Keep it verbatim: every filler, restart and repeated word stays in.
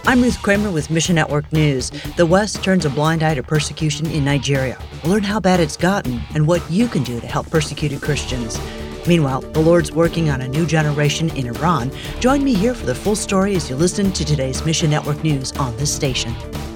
I'm Ruth Kramer with Mission Network News. The West turns a blind eye to persecution in Nigeria. We'll learn how bad it's gotten and what you can do to help persecuted Christians. Meanwhile, the Lord's working on a new generation in Iran. Join me here for the full story as you listen to today's Mission Network News on this station.